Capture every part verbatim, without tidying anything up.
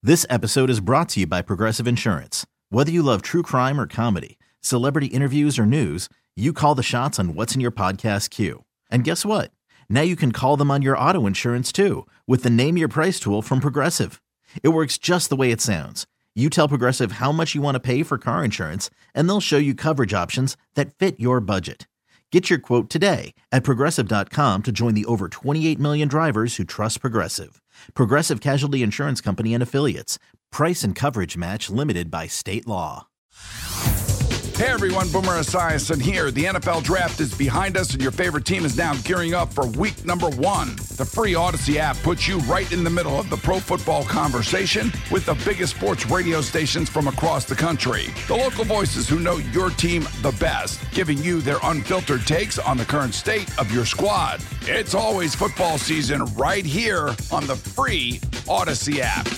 This episode is brought to you by Progressive Insurance. Whether you love true crime or comedy, celebrity interviews or news, you call the shots on what's in your podcast queue. And guess what? Now you can call them on your auto insurance too with the Name Your Price tool from Progressive. It works just the way it sounds. You tell Progressive how much you want to pay for car insurance, and they'll show you coverage options that fit your budget. Get your quote today at Progressive dot com to join the over twenty-eight million drivers who trust Progressive. Progressive Casualty Insurance Company and Affiliates. Price and coverage match limited by state law. Hey everyone, Boomer Esiason here. The N F L Draft is behind us and your favorite team is now gearing up for week number one. The free Odyssey app puts you right in the middle of the pro football conversation with the biggest sports radio stations from across the country. The local voices who know your team the best, giving you their unfiltered takes on the current state of your squad. It's always football season right here on the free Odyssey app.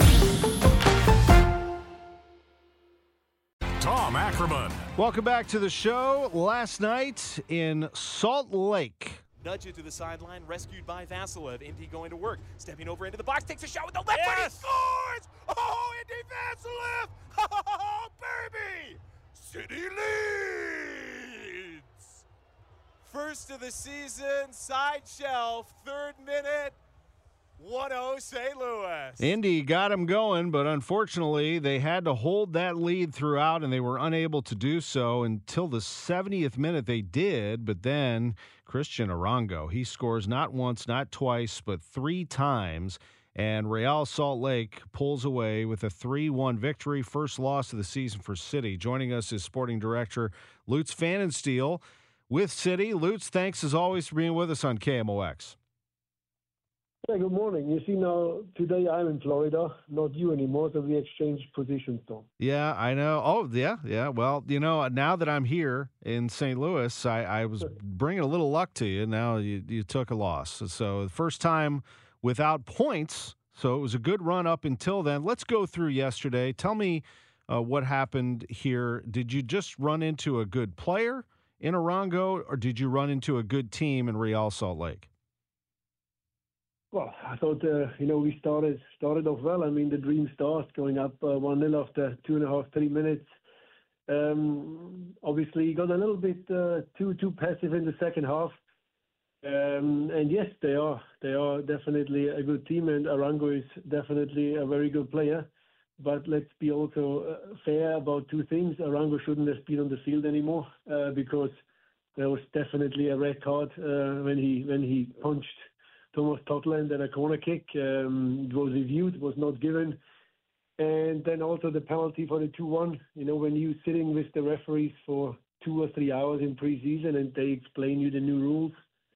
Tom Ackerman. Welcome back to the show. Last night in Salt Lake. Nudge it to the sideline, rescued by Vasilev. Indy going to work, stepping over into the box, takes a shot with the left foot, Yes! he scores! Oh, Indy Vasilev! Oh, baby! City leads! First of the season, side shelf, third minute, one oh Saint Louis. Indy got him going, but unfortunately they had to hold that lead throughout, and they were unable to do so until the seventieth minute. They did, but then Christian Arango, he scores not once, not twice, but three times, and Real Salt Lake pulls away with a three one victory, first loss of the season for City. Joining us is sporting director Lutz Pfannenstiel with City. Lutz, thanks as always for being with us on K M O X. Yeah, good morning. You see, now today I'm in Florida, not you anymore, so we exchanged positions, Tom. Yeah, I know. Oh, yeah, yeah. Well, you know, now that I'm here in Saint Louis, I, I was bringing a little luck to you. Now you, you took a loss. So the first time without points, so it was a good run up until then. Let's go through yesterday. Tell me uh, what happened here. Did you just run into a good player in Arango, or did you run into a good team in Real Salt Lake? Well, I thought, uh, you know, we started started off well. I mean, the dream starts going up uh, one nil after two and a half, three minutes. Um, obviously, got a little bit uh, too too passive in the second half. Um, and yes, they are they are definitely a good team, and Arango is definitely a very good player. But let's be also uh, fair about two things. Arango shouldn't have been on the field anymore uh, because there was definitely a red card uh, when he when he punched Thomas Totland and a corner kick. Um, it was reviewed, it was not given. And then also the penalty for the two one. You know, when you're sitting with the referees for two or three hours in preseason and they explain you the new rules,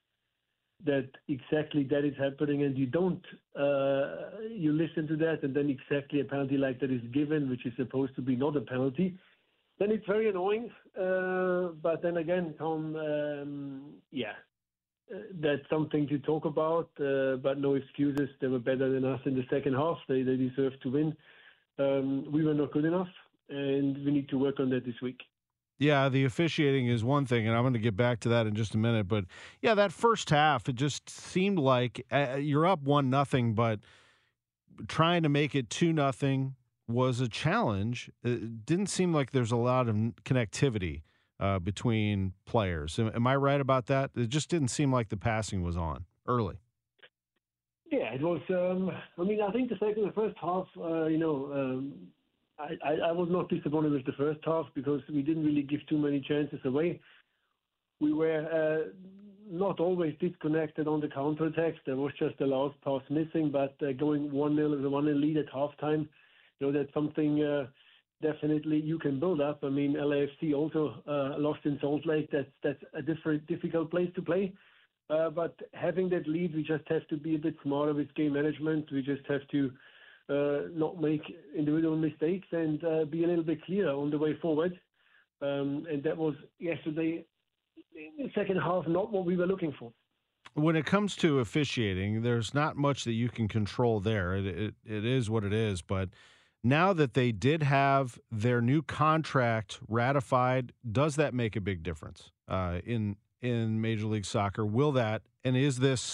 that exactly that is happening, and you don't, uh, you listen to that, and then exactly a penalty like that is given, which is supposed to be not a penalty, then it's very annoying. Uh, but then again, Tom, um, yeah, Uh, that's something to talk about, uh, but no excuses. They were better than us in the second half. They they deserved to win. Um, we were not good enough, and we need to work on that this week. Yeah, the officiating is one thing, and I'm going to get back to that in just a minute. But yeah, that first half, it just seemed like uh, you're up one nothing, but trying to make it two nothing was a challenge. It didn't seem like there's a lot of connectivity Uh, between players. Am, am I right about that? It just didn't seem like the passing was on early. Yeah, it was. Um, I mean, I think the second, the first half, uh, you know, um, I, I, I was not disappointed with the first half because we didn't really give too many chances away. We were uh, not always disconnected on the counterattacks. There was just the last pass missing, but uh, going one nil with a one nil lead at halftime, you know, that's something uh, definitely you can build up. I mean, L A F C also uh, lost in Salt Lake. That's that's a different, difficult place to play. Uh, but having that lead, we just have to be a bit smarter with game management. We just have to uh, not make individual mistakes and uh, be a little bit clearer on the way forward. Um, and that was yesterday, in the second half, not what we were looking for. When it comes to officiating, there's not much that you can control there. It, it, it is what it is, but now that they did have their new contract ratified, does that make a big difference uh, in in Major League Soccer? Will that, and is this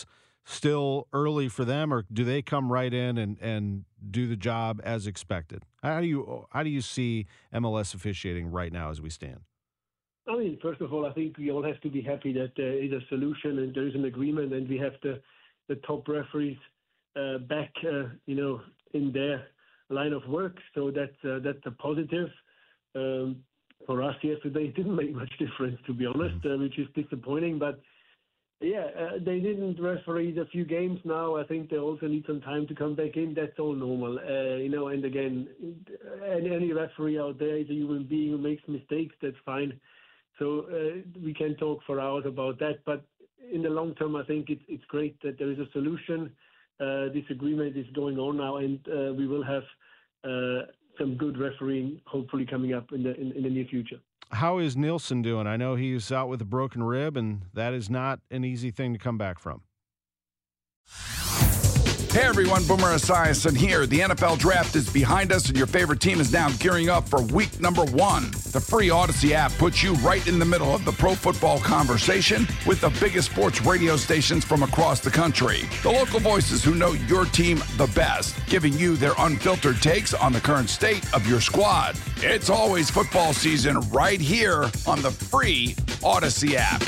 still early for them, or do they come right in and, and do the job as expected? How do you how do you see M L S officiating right now as we stand? I mean, first of all, I think we all have to be happy that there is a solution and there is an agreement, and we have the the top referees uh, back, uh, you know, in their line of work. So that's uh, that's a positive. Um, for us yesterday, it didn't make much difference, to be honest, uh, which is disappointing. But yeah, uh, they didn't referee a few games now. I think they also need some time to come back in. That's all normal, uh, you know. And again, any, any referee out there is a human being who makes mistakes. That's fine. So uh, we can talk for hours about that. But in the long term, I think it's it's great that there is a solution. Uh, this agreement is going on now, and uh, we will have uh, some good refereeing hopefully coming up in the in, in the near future. How is Nielsen doing? I know he's out with a broken rib, and that is not an easy thing to come back from. Hey everyone, Boomer Esiason here. The N F L Draft is behind us, and your favorite team is now gearing up for week number one. The free Odyssey app puts you right in the middle of the pro football conversation with the biggest sports radio stations from across the country. The local voices who know your team the best, giving you their unfiltered takes on the current state of your squad. It's always football season right here on the free Odyssey app.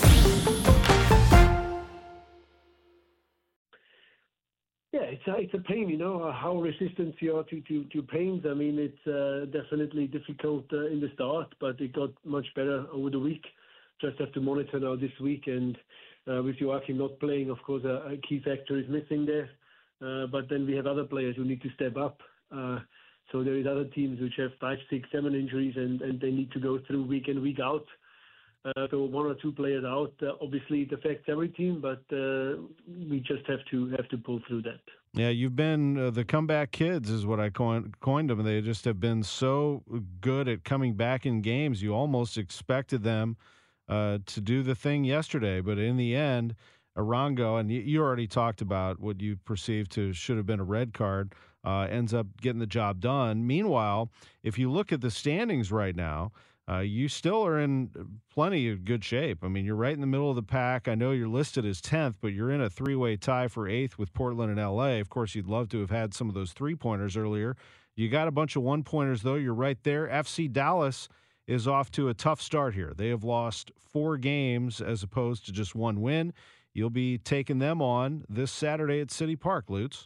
Yeah, it's a, it's a pain, you know, how resistant you are to, to, to pains. I mean, it's uh, definitely difficult uh, in the start, but it got much better over the week. Just have to monitor now this week. And uh, with Joachim not playing, of course, a, a key factor is missing there. Uh, but then we have other players who need to step up. Uh, so there is other teams which have five, six, seven injuries, and, and they need to go through week in, week out. Uh, so one or two players out, uh, obviously it affects every team, but uh, we just have to have to pull through that. Yeah, you've been uh, the comeback kids is what I coined, coined them. They just have been so good at coming back in games. You almost expected them uh, to do the thing yesterday, but in the end, Arango, and you, you already talked about what you perceived to should have been a red card, uh, ends up getting the job done. Meanwhile, if you look at the standings right now, Uh, you still are in plenty of good shape. I mean, you're right in the middle of the pack. I know you're listed as tenth, but you're in a three-way tie for eighth with Portland and L A. Of course, you'd love to have had some of those three-pointers earlier. You got a bunch of one-pointers, though. You're right there. F C Dallas is off to a tough start here. They have lost four games as opposed to just one win. You'll be taking them on this Saturday at City Park, Lutz.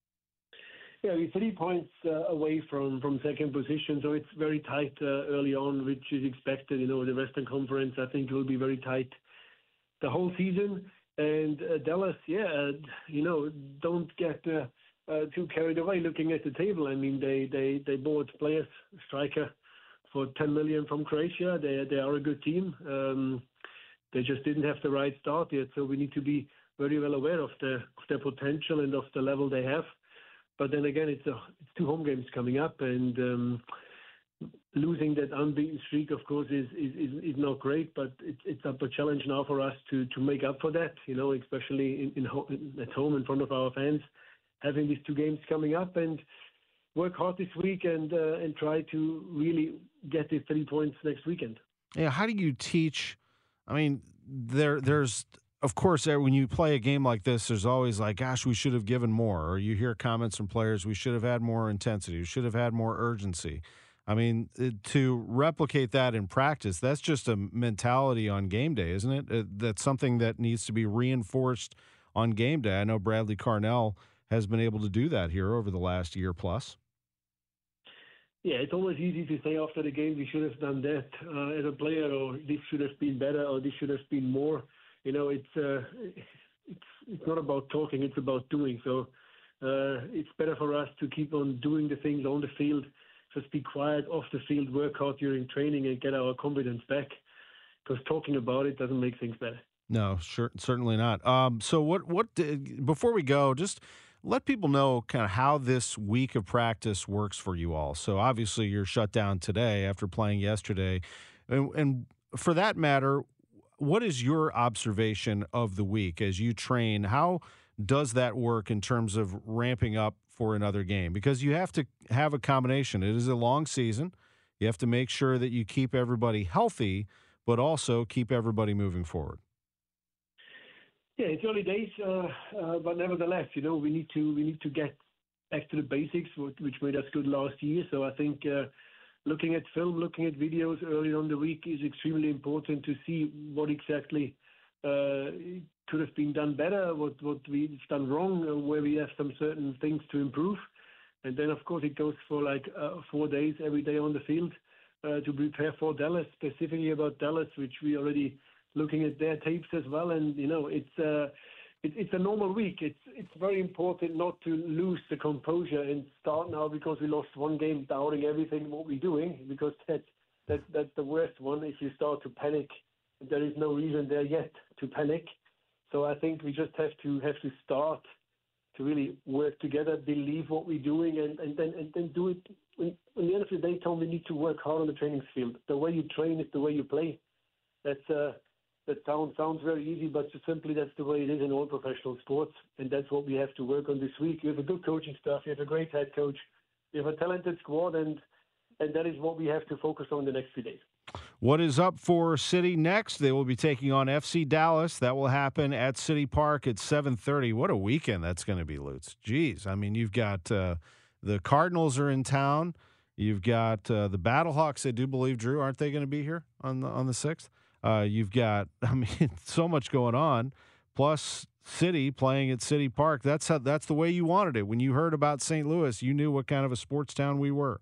Yeah, we're three points uh, away from, from second position, so it's very tight uh, early on, which is expected. You know, the Western Conference, I think, will be very tight the whole season. And uh, Dallas, yeah, uh, you know, don't get uh, uh, too carried away looking at the table. I mean, they, they, they bought players, striker, for ten million dollars from Croatia. They they are a good team. Um, they just didn't have the right start yet, so we need to be very well aware of, the, of their potential and of the level they have. But then again, it's, a, it's two home games coming up, and um, losing that unbeaten streak, of course, is is, is, is not great. But it's it's up a challenge now for us to, to make up for that. You know, especially in, in ho- at home in front of our fans, having these two games coming up, and work hard this week and uh, and try to really get the three points next weekend. Yeah, how do you teach? I mean, there there's. Of course, when you play a game like this, there's always like, gosh, we should have given more. Or you hear comments from players, we should have had more intensity. We should have had more urgency. I mean, to replicate that in practice, that's just a mentality on game day, isn't it? That's something that needs to be reinforced on game day. I know Bradley Carnell has been able to do that here over the last year plus. Yeah, it's always easy to say after the game, we should have done that uh, as a player, or this should have been better, or this should have been more. You know, it's uh, it's it's not about talking; it's about doing. So uh, it's better for us to keep on doing the things on the field. Just be quiet off the field, work hard during training, and get our confidence back. Because talking about it doesn't make things better. No, sure, certainly not. Um, so what? What? Did, before we go, just let people know kind of how this week of practice works for you all. So obviously, you're shut down today after playing yesterday, and, and for that matter, what is your observation of the week as you train? How does that work in terms of ramping up for another game? Because you have to have a combination. It is a long season. You have to make sure that you keep everybody healthy, but also keep everybody moving forward. Yeah, it's early days, uh, uh, but nevertheless, you know, we need to we need to get back to the basics, which made us good last year. So I think uh, looking at film, looking at videos early on the week is extremely important to see what exactly uh, could have been done better, what what we've done wrong, where we have some certain things to improve. And then, of course, it goes for like uh, four days every day on the field uh, to prepare for Dallas, specifically about Dallas, which we already looking at their tapes as well. And, you know, it's uh, it, it's a normal week. It's it's very important not to lose the composure and start now because we lost one game doubting everything what we're doing, because that, that, that's the worst one. If you start to panic, there is no reason there yet to panic. So I think we just have to have to start to really work together, believe what we're doing, and, and then and then do it. When, when the end of the day, Tom, we need to work hard on the training field. The way you train is the way you play. That's uh, that sounds sounds very easy, but just simply that's the way it is in all professional sports, and that's what we have to work on this week. You have a good coaching staff, you have a great head coach, you have a talented squad, and and that is what we have to focus on the next few days. What is up for City next? They will be taking on F C Dallas. That will happen at City Park at seven thirty. What a weekend that's going to be, Lutz. Jeez. I mean, you've got uh, the Cardinals are in town. You've got uh, the Battlehawks, I do believe, Drew, aren't they going to be here on the on the sixth? Uh, you've got, I mean, so much going on. Plus City playing at City Park. That's how, that's the way you wanted it. When you heard about Saint Louis, you knew what kind of a sports town we were.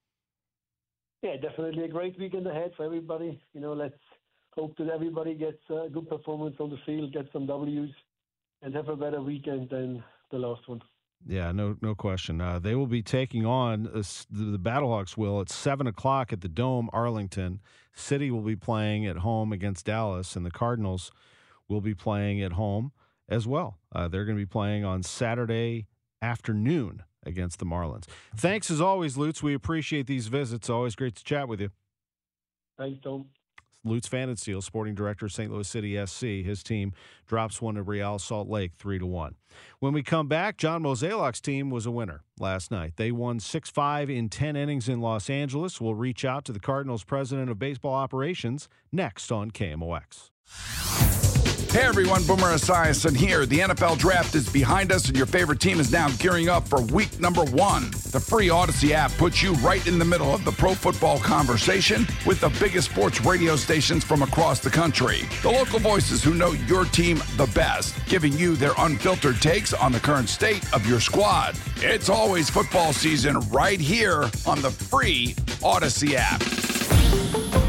Yeah, definitely a great weekend ahead for everybody. You know, let's hope that everybody gets a good performance on the field, get some W's, and have a better weekend than the last one. Yeah, no no question. Uh, they will be taking on uh, the, the Battlehawks will at seven o'clock at the Dome, Arlington. City will be playing at home against Dallas, and the Cardinals will be playing at home as well. Uh, they're going to be playing on Saturday afternoon against the Marlins. Thanks as always, Lutz. We appreciate these visits. Always great to chat with you. Thanks, Tom. Lutz Pfannenstiel, sporting director of Saint Louis City S C. His team drops one to Real Salt Lake three to one. When we come back, John Mozeliak's team was a winner last night. They won six five in ten innings in Los Angeles. We'll reach out to the Cardinals president of baseball operations next on K M O X. Hey everyone, Boomer Esiason here. The N F L Draft is behind us and your favorite team is now gearing up for week number one. The free Odyssey app puts you right in the middle of the pro football conversation with the biggest sports radio stations from across the country. The local voices who know your team the best, giving you their unfiltered takes on the current state of your squad. It's always football season right here on the free Odyssey app.